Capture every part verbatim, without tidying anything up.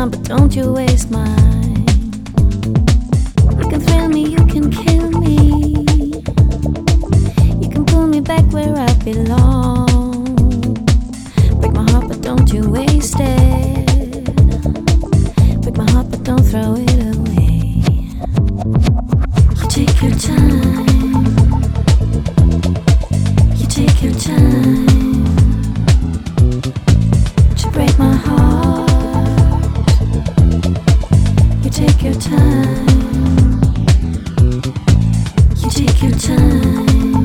time, but don't you waste mine. You can thrill me, you can kill me. You can pull me back where I belong. Break my heart, but don't you waste it. Break my heart, but don't throw it away. You take your time. You take your time to break my heart. You take your time. You take your time.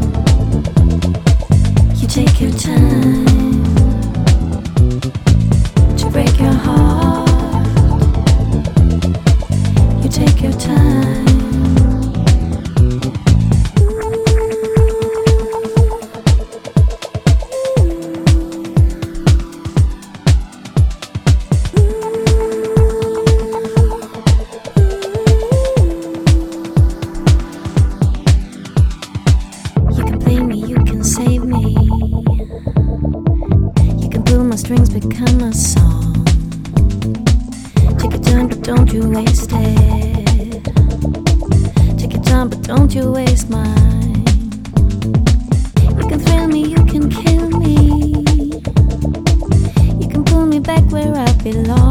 You take your time to break your heart. You take your time. Save me. You can pull my strings, become a song. Take your time, but don't you waste it. Take your time, but don't you waste mine. You can thrill me, you can kill me. You can pull me back where I belong.